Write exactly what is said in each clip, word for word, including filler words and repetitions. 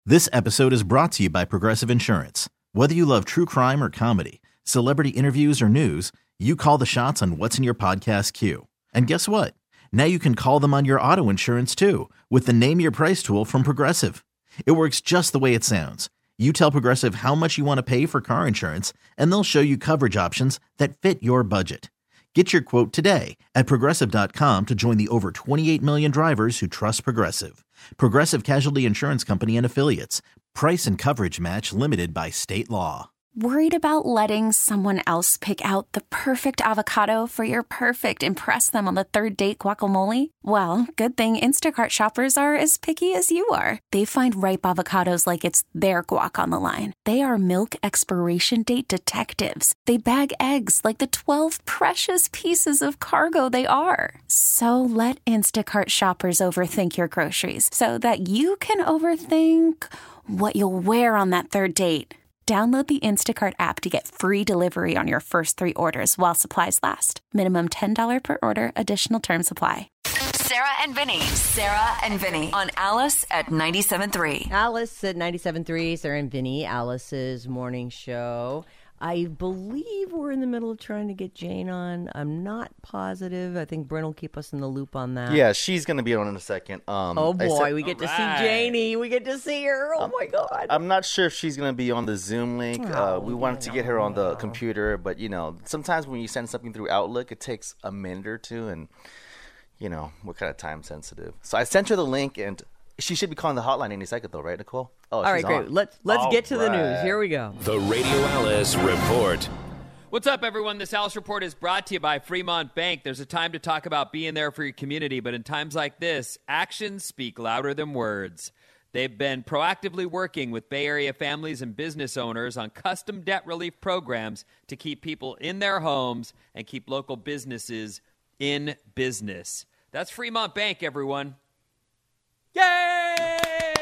This episode is brought to you by Progressive Insurance. Whether you love true crime or comedy, celebrity interviews or news, you call the shots on what's in your podcast queue. And guess what? Now you can call them on your auto insurance too with the Name Your Price tool from Progressive. It works just the way it sounds. You tell Progressive how much you want to pay for car insurance, and they'll show you coverage options that fit your budget. Get your quote today at Progressive dot com to join the over twenty-eight million drivers who trust Progressive. Progressive Casualty Insurance Company and Affiliates. Price and coverage match limited by state law. Worried about letting someone else pick out the perfect avocado for your perfect impress them on the third date guacamole? Well, good thing Instacart shoppers are as picky as you are. They find ripe avocados like it's their guac on the line. They are milk expiration date detectives. They bag eggs like the twelve precious pieces of cargo they are. So let Instacart shoppers overthink your groceries so that you can overthink what you'll wear on that third date. Download the Instacart app to get free delivery on your first three orders while supplies last. Minimum ten dollars per order. Additional terms apply. Sarah and Vinny. Sarah and Vinny on Alice at ninety-seven point three. Alice at ninety-seven point three. Sarah and Vinny, Alice's morning show. I believe we're in the middle of trying to get Jane on. I'm not positive. I think Bryn will keep us in the loop on that. Yeah, she's going to be on in a second. Um, oh, boy. Said, we get to right. see Janie. We get to see her. Oh, um, my God. I'm not sure if she's going to be on the Zoom link. Oh, uh, we wanted to get her on the computer. But, you know, sometimes when you send something through Outlook, it takes a minute or two. And, you know, we're kind of time sensitive. So I sent her the link, and she should be calling the hotline any second, though, right, Nicole? Oh, all right, great. On. Let's let's all get to right. the news. Here we go. The Radio Alice Report. What's up, everyone? This Alice Report is brought to you by Fremont Bank. There's a time to talk about being there for your community, but in times like this, actions speak louder than words. They've been proactively working with Bay Area families and business owners on custom debt relief programs to keep people in their homes and keep local businesses in business. That's Fremont Bank, everyone. Yay!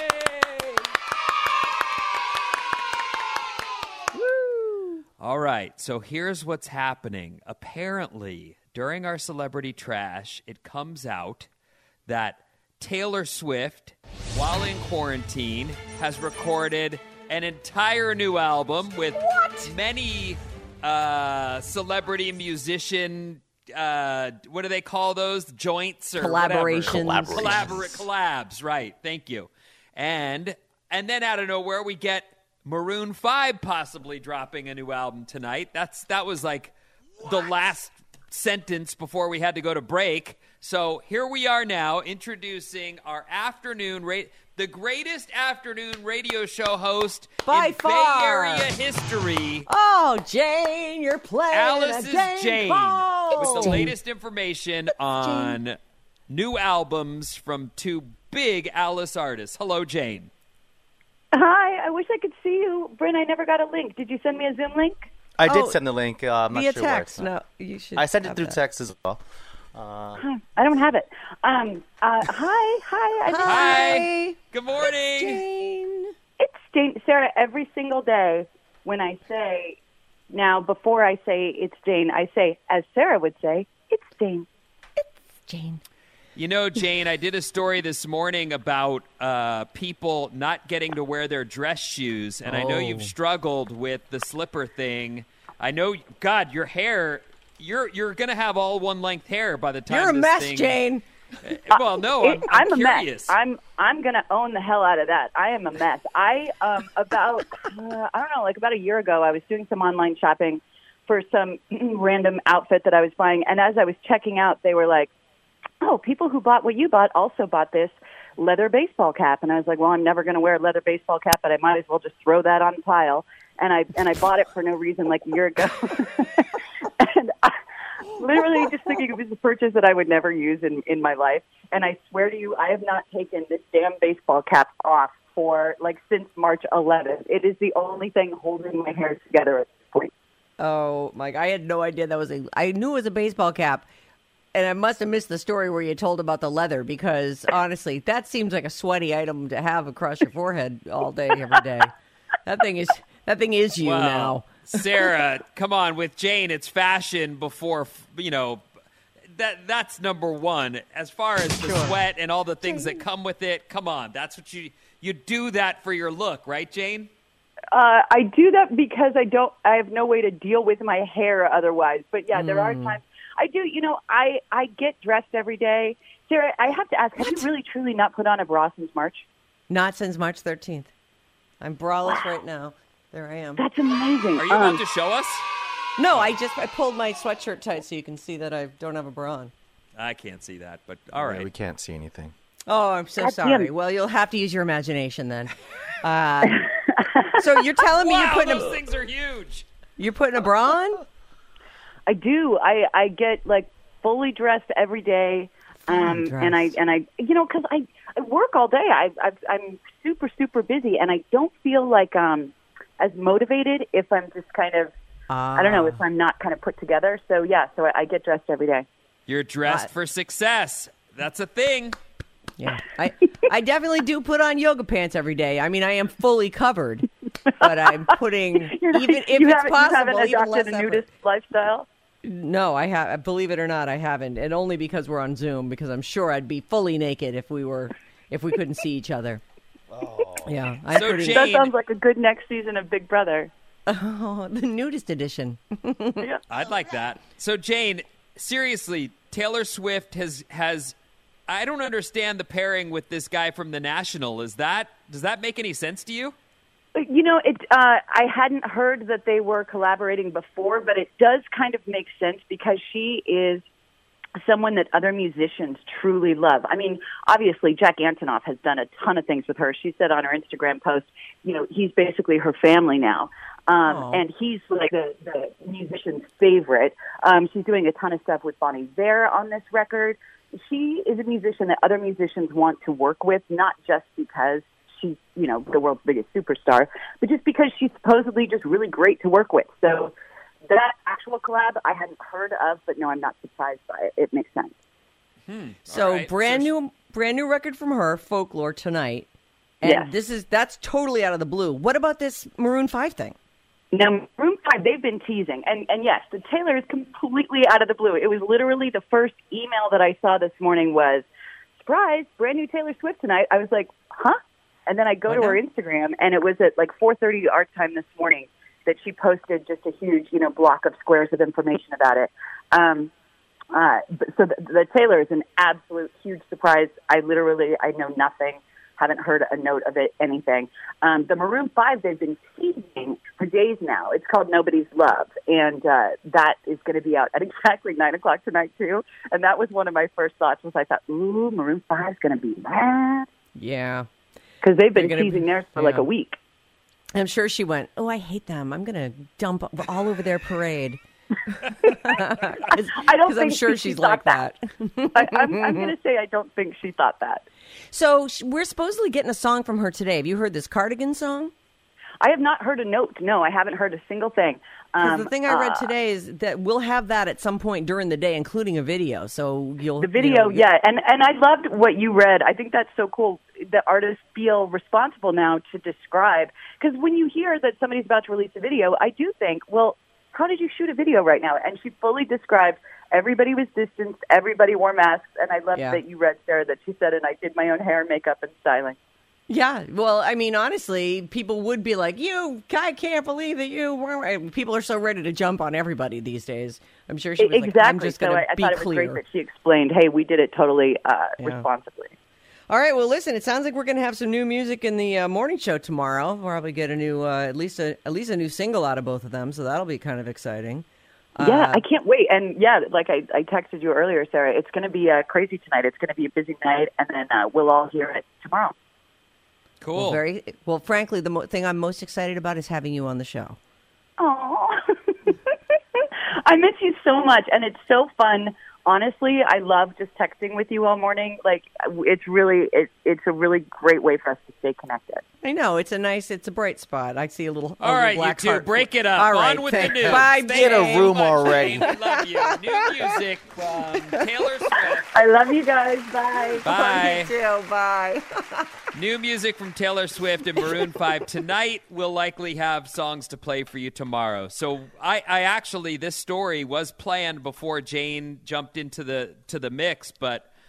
All right, so here's what's happening. Apparently, during our celebrity trash, it comes out that Taylor Swift, while in quarantine, has recorded an entire new album with what? many uh, celebrity musician, uh, what do they call those? Joints or collaborations. Whatever. Collaborations. Collabs, right. Thank you. And and then out of nowhere, we get Maroon five possibly dropping a new album tonight. That's That was like what? the last sentence before we had to go to break. So here we are now introducing our afternoon, ra- the greatest afternoon radio show host By in far. Bay Area history. Oh, Jane, you're playing Alice a is Jane, Jane Cole. with the Jane. latest information on Jane. new albums from two big Alice artists. Hello, Jane. Hi, I wish I could see you. Bryn, I never got a link. Did you send me a Zoom link? I did oh, send the link. Uh, I'm not via sure text. where. No, you should. I sent it through that. text as well. Uh, huh, I don't have it. Um, uh, hi, hi. I just Hi. Good morning. It's Jane. It's Jane. Sarah, every single day when I say, now before I say it's Jane, I say, as Sarah would say, it's Jane. It's Jane. You know, Jane, I did a story this morning about uh, people not getting to wear their dress shoes, and oh. I know you've struggled with the slipper thing. I know, God, your hair, you're you're going to have all one-length hair by the time You're a this mess, thing... Jane. Uh, well, no, I'm, I'm, I'm curious. a mess. I'm I'm gonna own the hell out of that. I am a mess. I um about uh, I don't know, like about a year ago, I was doing some online shopping for some random outfit that I was buying, and as I was checking out, they were like, "Oh, people who bought what you bought also bought this leather baseball cap," and I was like, "Well, I'm never going to wear a leather baseball cap, but I might as well just throw that on the pile." And I and I bought it for no reason, like a year ago, and I, literally just thinking it was a purchase that I would never use in, in my life. And I swear to you, I have not taken this damn baseball cap off for like since March eleventh. It is the only thing holding my hair together at this point. Oh, Mike, I had no idea that was a. I knew it was a baseball cap, and I must have missed the story where you told about the leather because honestly, that seems like a sweaty item to have across your forehead all day, every day. That thing is that thing is you well, now. Sarah, come on, with Jane, it's fashion before, you know, that that's number one. As far as the Sure. sweat and all the things that come with it, come on, that's what you you do that for your look, right, Jane? Uh, I do that because I don't. I have no way to deal with my hair otherwise. But yeah, there are times I do. You know, I I get dressed every day. Sarah, I have to ask: have you really truly not put on a bra since March? Not since March thirteenth. I'm braless wow. right now. There I am. That's amazing. Are you um, about to show us? No, I just I pulled my sweatshirt tight so you can see that I don't have a bra on. I can't see that, but all right. Yeah, we can't see anything. Oh, I'm so God sorry. damn. Well, you'll have to use your imagination then. Uh, so you're telling me wow, you're putting those a, things are huge. You're putting a bra on? I do. I I get like fully dressed every day, um, dressed. and I and I you know because I, I work all day. I, I I'm super super busy, and I don't feel like um as motivated if I'm just kind of uh, I don't know if I'm not kind of put together. So yeah, so I, I get dressed every day. You're dressed What? for success. That's a thing. Yeah, I I definitely do put on yoga pants every day. I mean, I am fully covered, but I'm putting You're not- even if you it's haven't, possible, you haven't even adopted less a effort. nudist lifestyle. No, I have. Believe it or not, I haven't, and only because we're on Zoom. Because I'm sure I'd be fully naked if we were if we couldn't see each other. Oh. Yeah, I'm So pretty. Jane- That sounds like a good next season of Big Brother. Oh, the nudist edition. Yeah. I'd like that. So Jane, seriously, Taylor Swift has has I don't understand the pairing with this guy from The National. Is that does that make any sense to you? You know, it. Uh, I hadn't heard that they were collaborating before, but it does kind of make sense because she is someone that other musicians truly love. I mean, obviously, Jack Antonoff has done a ton of things with her. She said on her Instagram post, you know, he's basically her family now. Um, and he's like the, the musician's favorite. Um, she's doing a ton of stuff with Bon Iver on this record. She is a musician that other musicians want to work with, not just because she's, you know, the world's biggest superstar, but just because she's supposedly just really great to work with. So that actual collab I hadn't heard of, but no, I'm not surprised by it. It makes sense. Hmm. So right. brand So new, brand new record from her, Folklore, tonight, and Yes. this is that's totally out of the blue. What about this Maroon five thing? Now, Maroon five, they've been teasing. And, and yes, the Taylor is completely out of the blue. It was literally the first email that I saw this morning was, surprise, brand new Taylor Swift tonight. I was like, huh? And then I go What to now? her Instagram, and it was at like four thirty our time this morning that she posted just a huge, you know, block of squares of information about it. Um, uh, but- so the, the Taylor is an absolute huge surprise. I literally, I know nothing. Haven't heard a note of it, anything. Um, the Maroon five, they've been teasing for days now. It's called Nobody's Love, and uh, that is going to be out at exactly nine o'clock tonight, too. And that was one of my first thoughts was I thought, ooh, Maroon five is going to be mad. Yeah, Because they've been They're gonna teasing be- theirs for yeah. like a week. I'm sure she went, oh, I hate them. I'm going to dump all over their parade. I don't Because I'm think sure she she's thought like that. I, I'm, I'm going to say I don't think she thought that. So sh- we're supposedly getting a song from her today. Have you heard this Cardigan song? I have not heard a note. No, I haven't heard a single thing. Because Um, the thing I read uh, today is that we'll have that at some point during the day, including a video. So you'll The you video, know, yeah, and and I loved what you read. I think that's so cool. The artists feel responsible now to describe, because when you hear that somebody's about to release a video, I do think, well, how did you shoot a video right now? And she fully described everybody was distanced, everybody wore masks, and I love Yeah. that you read, Sarah, that she said, and I did my own hair, makeup, and styling. Yeah, well, I mean, honestly, people would be like, "You, I can't believe that you were." People are so ready to jump on everybody these days. I'm sure she was exactly. like, "I'm just so going I, to I be thought it was clear." great that she explained, "Hey, we did it totally uh, Yeah. responsibly." All right, well, listen, it sounds like we're going to have some new music in the uh, morning show tomorrow. We'll probably get a new, uh, at least a at least a new single out of both of them, so that'll be kind of exciting. Yeah, Uh, I can't wait. And yeah, like I, I texted you earlier, Sarah, it's going to be uh, crazy tonight. It's going to be a busy night, and then uh, we'll all hear it tomorrow. Cool. Well, very well. Frankly, the mo- thing I'm most excited about is having you on the show. Oh, I miss you so much, and it's so fun. Honestly, I love just texting with you all morning. Like, it's really, it, it's a really great way for us to stay connected. I know it's a nice, it's a bright spot. I see a little. a All little right, you black two, heart. break it up. All right, On with thank- the news. Bye, Thank Get a you room so much, already. Jane. We love you. New music from Taylor Swift. I love you guys. Bye. Bye. You too. Bye. New music from Taylor Swift and Maroon five tonight. We'll likely have songs to play for you tomorrow. So I, I actually, this story was planned before Jane jumped into the to the mix, but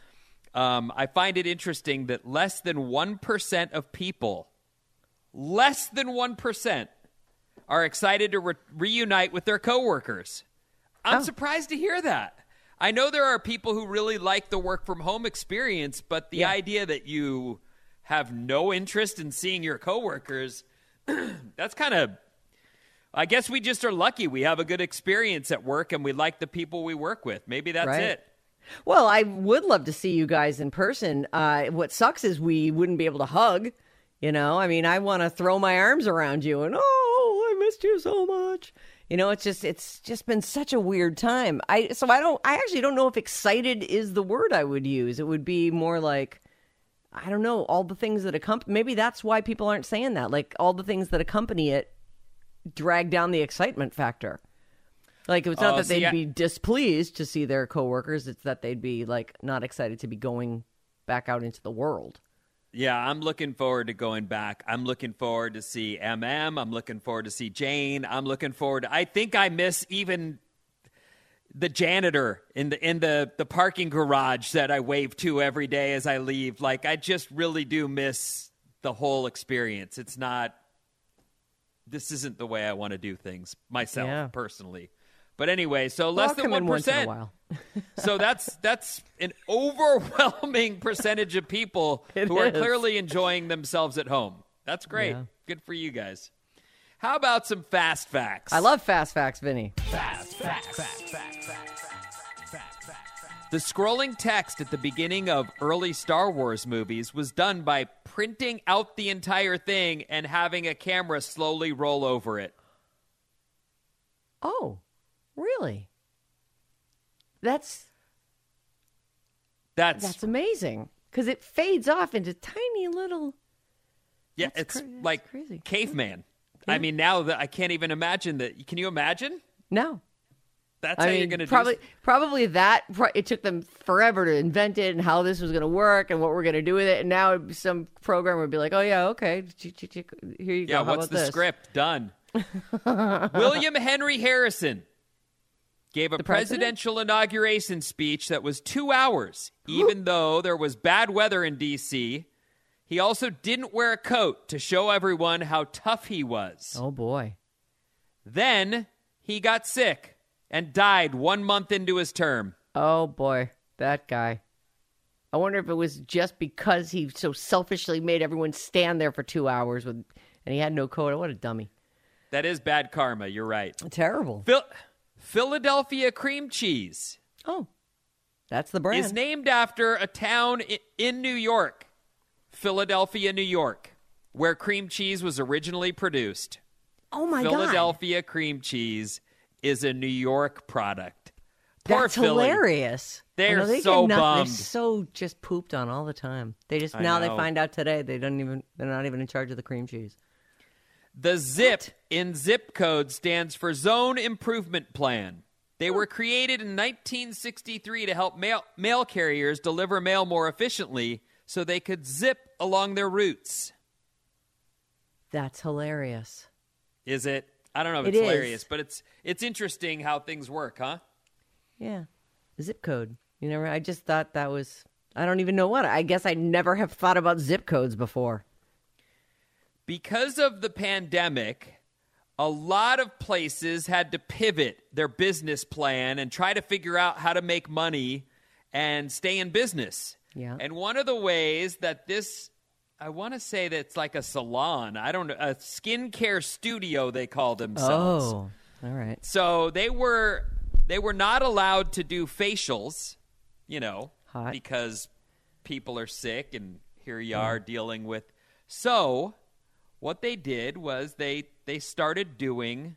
Um, I find it interesting that less than one percent of people, less than one percent, are excited to re- reunite with their coworkers. I'm Oh. surprised to hear that. I know there are people who really like the work from home experience, but the Yeah. idea that you have no interest in seeing your coworkers, that's kind of, I guess we just are lucky we have a good experience at work and we like the people we work with. Maybe that's Right. it. Well, I would love to see you guys in person. Uh, what sucks is we wouldn't be able to hug. You know, I mean, I want to throw my arms around you and, oh, I missed you so much. You know, it's just it's just been such a weird time. I so I don't I actually don't know if excited is the word I would use. It would be more like, I don't know, all the things that accompany. Maybe that's why people aren't saying that. Like all the things that accompany it drag down the excitement factor. Like it's not Oh, that see, they'd I- be displeased to see their coworkers. It's that they'd be like not excited to be going back out into the world. Yeah, I'm looking forward to going back. I'm looking forward to see M M. I'm looking forward to see Jane. I'm looking forward to, I think I miss even the janitor in the in the, the parking garage that I wave to every day as I leave. Like, I just really do miss the whole experience. It's not, this isn't the way I want to do things myself, Yeah. personally. But anyway, so Well, less I'll than come in one once in a percent. while. So that's that's an overwhelming percentage of people It who are is. clearly enjoying themselves at home. That's great. Yeah. Good for you guys. How about some fast facts? I love fast facts, Vinny. The scrolling text at the beginning of early Star Wars movies was done by printing out the entire thing and having a camera slowly roll over it. Oh, really? That's That's, that's amazing because it fades off into tiny little. yeah, that's it's cra- that's like crazy. caveman. I mean, now that I can't even imagine that. Can you imagine? No, That's I how mean you're going to probably do. probably that. pro- It took them forever to invent it and how this was going to work and what we're going to do with it. And now some programmer would be like, "Oh yeah, okay, ch- ch- ch- here you go. Yeah, How what's about the this?" script? Done. William Henry Harrison gave a The president? presidential inauguration speech that was two hours, even though there was bad weather in D C. He also didn't wear a coat to show everyone how tough he was. Oh boy. Then he got sick and died one month into his term. Oh boy, that guy. I wonder if it was just because he so selfishly made everyone stand there for two hours with, and he had no coat. What a dummy! That is bad karma. You're right. Terrible. Phil- Philadelphia cream cheese Oh, that's the brand. is named after a town i- in New York, Philadelphia, New York, where cream cheese was originally produced. oh my god, Philadelphia cream cheese is a New York product. Poor that's Philly. hilarious. They're I know, they so get nothing- bummed. They're so just pooped on all the time. They just I now know. they find out today they don't even they're not even in charge of the cream cheese. The ZIP in zip code stands for Zone Improvement Plan. They were created in nineteen sixty-three to help mail, mail carriers deliver mail more efficiently so they could zip along their routes. That's hilarious. Is it? I don't know if It it's is. hilarious, but it's it's interesting how things work, huh? Yeah, zip code. You never. I just thought that was. I don't even know what. I guess I never have thought about zip codes before. Because of the pandemic, a lot of places had to pivot their business plan and try to figure out how to make money and stay in business. Yeah. And one of the ways that this, I want to say that it's like a salon, I don't know, a skincare studio they call themselves. Oh, all right. So they were they were not allowed to do facials, you know, Hot. because people are sick and here you are dealing with. So what they did was they they started doing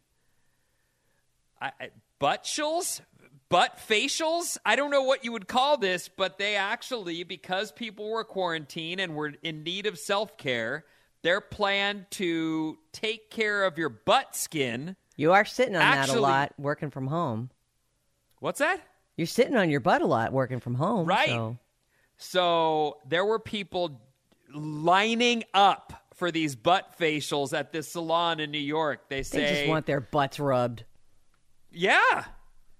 I, I, butt-shals, butt facials. I don't know what you would call this, but they actually, because people were quarantined and were in need of self-care, their plan to take care of your butt skin. You are sitting on that Actually- a lot, working from home. What's that? You're sitting on your butt a lot, working from home. Right. So. So there were people lining up for these butt facials at this salon in New York. They say, They just want their butts rubbed. yeah,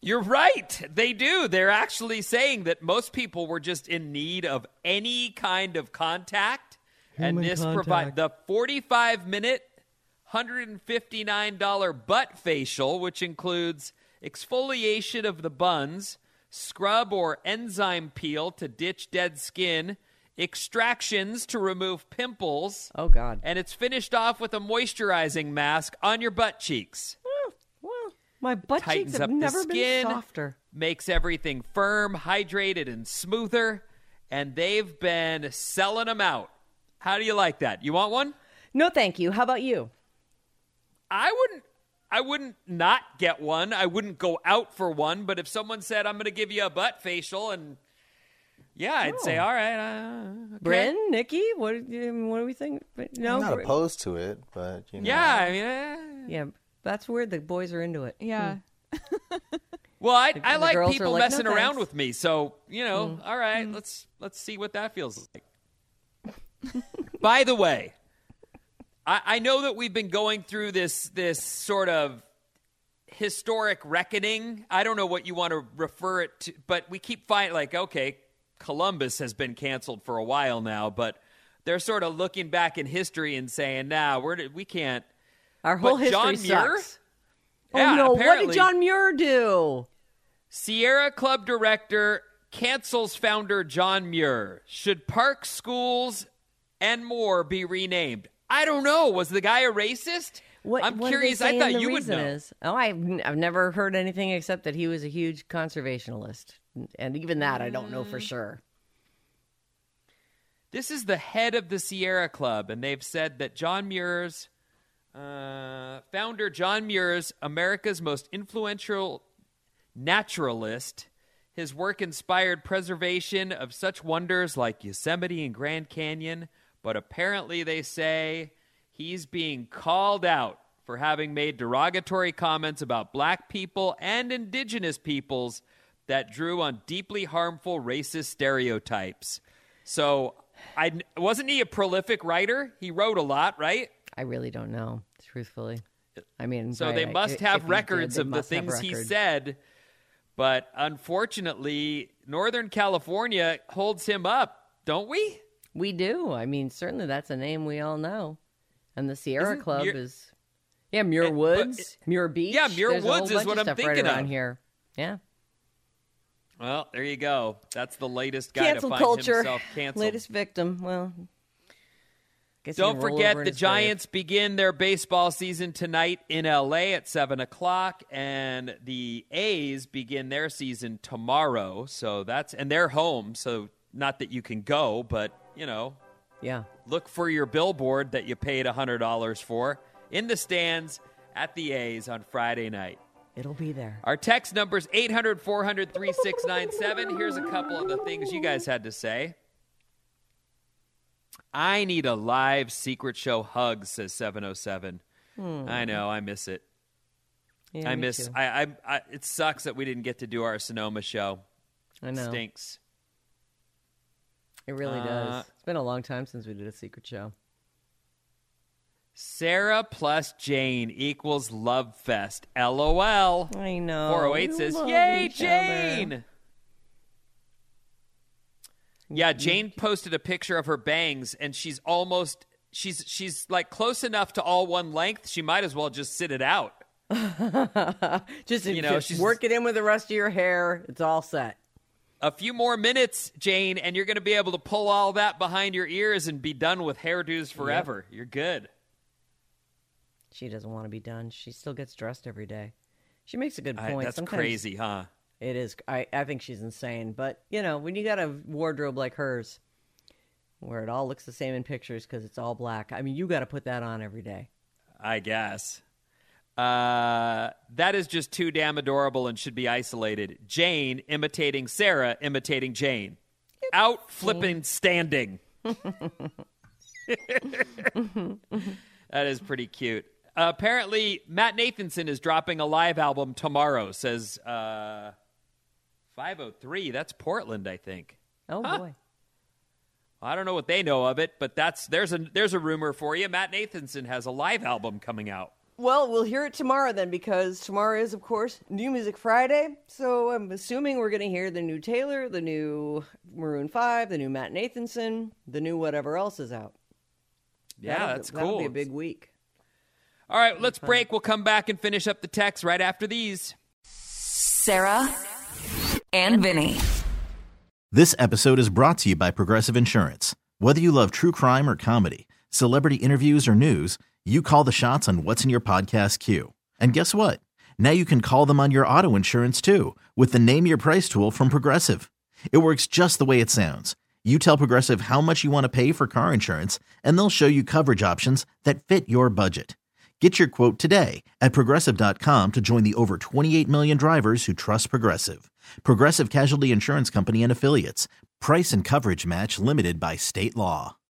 You're right. They do. They're actually saying that most people were just in need of any kind of contact. Human and this contact. provide the forty-five minute, one hundred fifty-nine dollars butt facial, which includes exfoliation of the buns, scrub or enzyme peel to ditch dead skin, extractions to remove pimples. Oh, God. And it's finished off with a moisturizing mask on your butt cheeks. Well, my butt Tightens cheeks have up never the skin, been softer. makes everything firm, hydrated, and smoother. And they've been selling them out. How do you like that? You want one? No, thank you. How about you? I wouldn't. I wouldn't not get one. I wouldn't go out for one. But if someone said, "I'm going to give you a butt facial," and yeah, I'd Oh. say, "All right." Uh, okay. Bryn, Nikki, what, um, what do we think? No, I'm not Br- opposed to it, but you know. Yeah, I mean, eh. Yeah, that's weird. The boys are into it. Yeah. Well, I, I the like girls are people like, messing "No, around thanks." with me. So you know, all right, let's let's see what that feels like. By the way, I, I know that we've been going through this this sort of historic reckoning. I don't know what you want to refer it to, but we keep finding like, okay, Columbus has been canceled for a while now, but they're sort of looking back in history and saying, "Nah, we're we can't." Our whole But John history Muir? sucks. Yeah, oh, no. What apparently- did John Muir do? Sierra Club director cancels founder John Muir. Should parks, schools, and more be renamed? I don't know. Was the guy a racist? What, I'm what are they curious. I saying thought the you would reason know. Is? Oh, I've, n- I've never heard anything except that he was a huge conservationalist. And even that I don't know for sure. This is the head of the Sierra Club, and they've said that John Muir's uh, founder, John Muir's America's most influential naturalist. His work inspired preservation of such wonders like Yosemite and Grand Canyon, but apparently they say he's being called out for having made derogatory comments about black people and indigenous peoples that drew on deeply harmful racist stereotypes. So, I wasn't he a prolific writer? He wrote a lot, right? I really don't know, truthfully. I mean, So right, they I- must if have he records did, they of the must have things he records. said. But unfortunately, Northern California holds him up, don't we? We do. I mean, certainly that's a name we all know. And the Sierra Isn't Club Muir- is, yeah, Muir Eh, but- Woods, Muir Beach. Yeah, Muir There's a whole Woods is bunch what of I'm stuff right thinking around of. here. Yeah. Well, there you go. That's the latest guy Cancel to find culture. himself canceled. Latest victim. Well, guess he Don't can roll forget over in the his grave. Giants begin their baseball season tonight in L A at seven o'clock, and the A's begin their season tomorrow. So that's and they're home. So not that you can go, but you know, Yeah. look for your billboard that you paid one hundred dollars for in the stands at the A's on Friday night. It'll be there. Our text number is eight hundred, four hundred, thirty-six ninety-seven. Here's a couple of the things you guys had to say. I need a live secret show hug, says seven oh seven. I know, I miss it. Yeah, I me miss. too. I, I, I. It sucks that we didn't get to do our Sonoma show. I know. Stinks. It really Uh, does. It's been a long time since we did a secret show. Sarah plus Jane equals love fest. LOL. I know. four oh eight We says, love "Yay, each Jane!" other. Yeah, Jane posted a picture of her bangs, and she's almost she's she's like close enough to all one length. She might as well just sit it out. Just, You know, just she's- work it in with the rest of your hair. It's all set. A few more minutes, Jane, and you're going to be able to pull all that behind your ears and be done with hairdos forever. You're good. She doesn't want to be done. She still gets dressed every day. She makes a good I- point. that's Sometimes crazy, huh? It is. I, I think she's insane. But, you know, when you got a wardrobe like hers, where it all looks the same in pictures because it's all black, I mean, you got to put that on every day. I guess. Uh, that is just too damn adorable and should be isolated. Jane imitating Sarah imitating Jane. Out flipping standing. That is pretty cute. Uh, apparently, Matt Nathanson is dropping a live album tomorrow, says uh, five oh three. That's Portland, I think. Oh, Huh. boy. I don't know what they know of it, but that's there's a there's a rumor for you. Matt Nathanson has a live album coming out. Well, we'll hear it tomorrow then, because tomorrow is, of course, New Music Friday. So I'm assuming we're going to hear the new Taylor, the new Maroon five, the new Matt Nathanson, the new whatever else is out. Yeah, that'll, that's that'll cool. be a big week. All right, let's break. We'll come back and finish up the text right after these. Sarah and Vinny. This episode is brought to you by Progressive Insurance. Whether you love true crime or comedy, celebrity interviews or news, you call the shots on what's in your podcast queue. And guess what? Now you can call them on your auto insurance too with the Name Your Price tool from Progressive. It works just the way it sounds. You tell Progressive how much you want to pay for car insurance, and they'll show you coverage options that fit your budget. Get your quote today at Progressive dot com to join the over twenty-eight million drivers who trust Progressive. Progressive Casualty Insurance Company and Affiliates. Price and coverage match limited by state law.